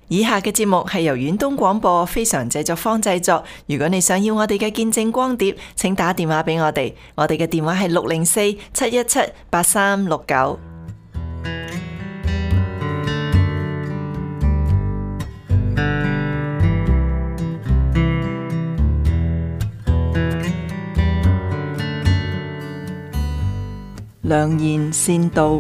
以下嘅節目係由遠東廣播非常製作坊製作。如果你想要我哋嘅見證光碟，請打電話俾我哋。我哋嘅電話係604-717-8369。良言善道。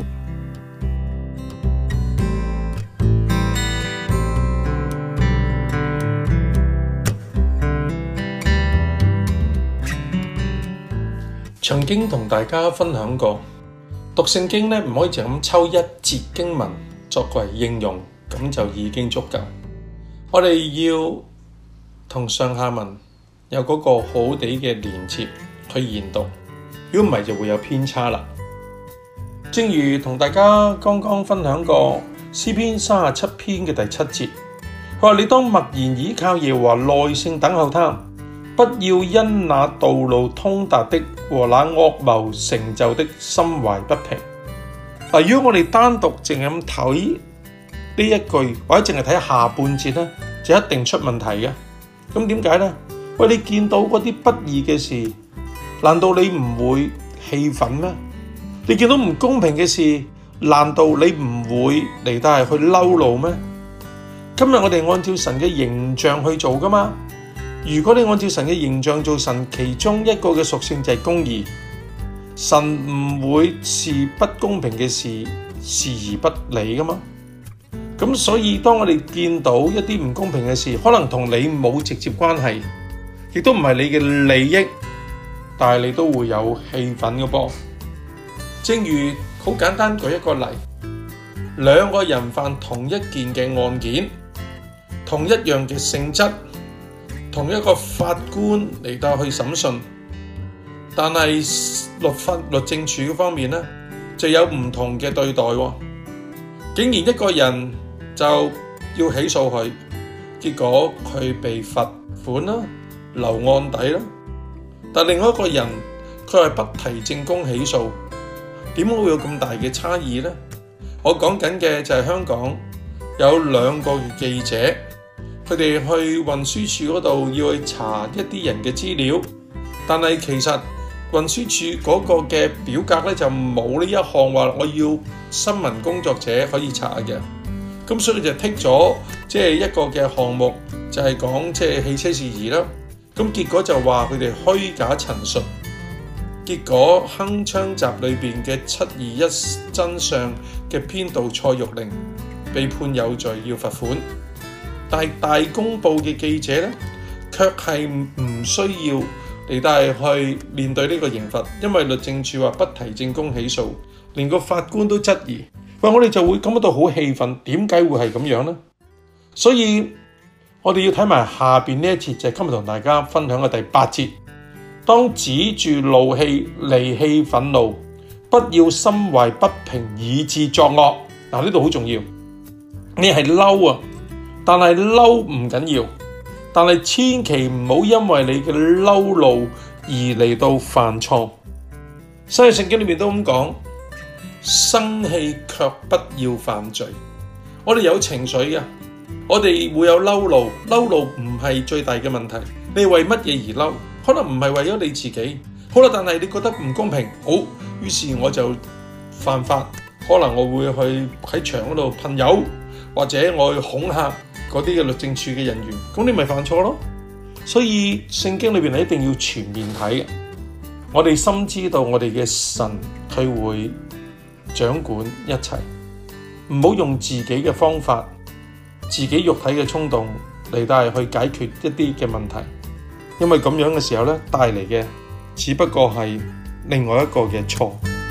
曾經同大家分享過，讀聖經咧唔可以就咁抽一節經文作為應用，咁就已經足夠。我哋要同上下文有嗰個好地嘅連接去研讀，如果唔係就會有偏差啦。正如同大家剛剛分享過詩篇37篇嘅第7節，佢話你當默然倚靠耶和華，耐性等候他，不要因那道路通達的和那惡謀成就的心懷不平。如果我哋單獨淨係咁睇呢一句，或者淨係睇下半節咧，就一定出問題嘅。咁點解呢？喂，你見到嗰啲不義嘅事，難道你唔會氣憤咩？你見到唔公平嘅事，難道你唔會嚟到係去嬲怒咩？今日我哋按照神嘅形象去做噶嘛。如果你按照神嘅形象做，神其中一個嘅屬性就係公義，神唔會視不公平嘅事視而不理噶嘛。咁所以當我哋見到一啲唔公平嘅事，可能同你冇直接關係，亦都唔係你嘅利益，但係你都會有氣憤嘅噃。正如好簡單舉一個例，兩個人犯同一件嘅案件，同一樣嘅性質，同一個法官嚟到去審訊，但係律政處嗰方面呢，就有唔同嘅對待喎。竟然一個人就要起訴佢，結果佢被罰款啦、留案底啦，但另外一個人佢係不提證供起訴。點解會有咁大嘅差異呢？我講緊嘅就係香港有兩個記者，佢哋去運輸署嗰度要去查一啲人嘅資料，但係其實運輸署嗰個嘅表格咧就冇呢一項話我要新聞工作者可以查嘅，咁所以就剔咗即係一個嘅項目，就係講即係汽車事宜啦。咁結果就話佢哋虛假陳述。結果鏗鏘集裏邊嘅721真相嘅編導蔡玉玲被判有罪要罰款，但係大公報嘅記者咧，卻係唔需要嚟到去面對呢個刑罰，因為律政處話不提證供起訴，連個法官都質疑，我哋就會感覺到好氣憤，點解會係咁樣呢？所以我哋要睇埋下邊呢一節，就係今日同大家分享嘅第8節。當止住怒氣，離棄憤怒，不要心懷不平，以致作惡。呢度好重要，你係嬲啊，但係嬲唔緊要，但係千祈唔好因為你嘅嬲怒而嚟到犯錯。所以聖經裏面都咁講，生氣卻不要犯罪。我哋有情緒嘅，我哋會有嬲怒，嬲怒唔係最大嘅問題。你為乜嘢而嬲？可能唔係為咗你自己，好啦，但係你覺得唔公平，好，於是我就犯法，可能我會去喺牆嗰度噴油，或者我去恐嚇嗰啲嘅律政處嘅人員，咁你咪犯錯咯。所以聖經裏邊係一定要全面睇嘅，我哋深知道我哋嘅神佢會掌管一切，唔好用自己嘅方法、自己肉體嘅衝動嚟到去解決一啲嘅問題。因為咁樣嘅時候咧，帶嚟嘅只不過係另外一個嘅錯。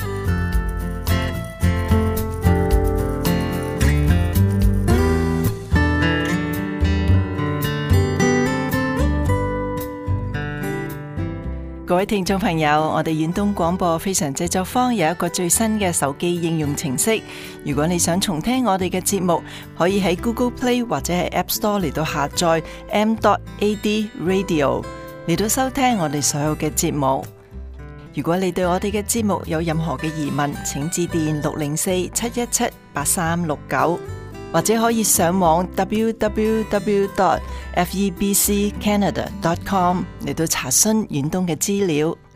各位聽眾朋友，我哋遠東廣播非常製作坊有一個最新嘅手機應用程式。如果你想重聽我哋嘅節目，可以喺 Google Play 或者係 App Store 嚟到下載 m.ad radio 嚟到收聽我哋所有嘅節目。如果你對我哋嘅節目有任何嘅疑問，請致電604-717-8369。 或者可以上網 www.febccanada.com 嚟到查詢遠東嘅資料。